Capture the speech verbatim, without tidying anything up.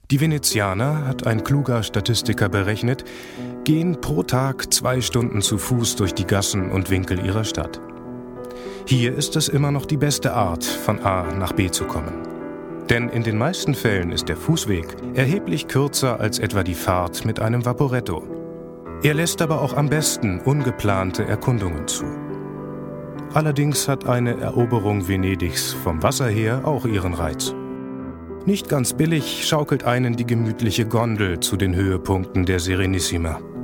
Die Venezianer, hat ein kluger Statistiker berechnet, gehen pro Tag zwei Stunden zu Fuß durch die Gassen und Winkel ihrer Stadt. Hier ist es immer noch die beste Art, von A nach B zu kommen. Denn in den meisten Fällen ist der Fußweg erheblich kürzer als etwa die Fahrt mit einem Vaporetto. Er lässt aber auch am besten ungeplante Erkundungen zu. Allerdings hat eine Eroberung Venedigs vom Wasser her auch ihren Reiz. Nicht ganz billig schaukelt einen die gemütliche Gondel zu den Höhepunkten der Serenissima.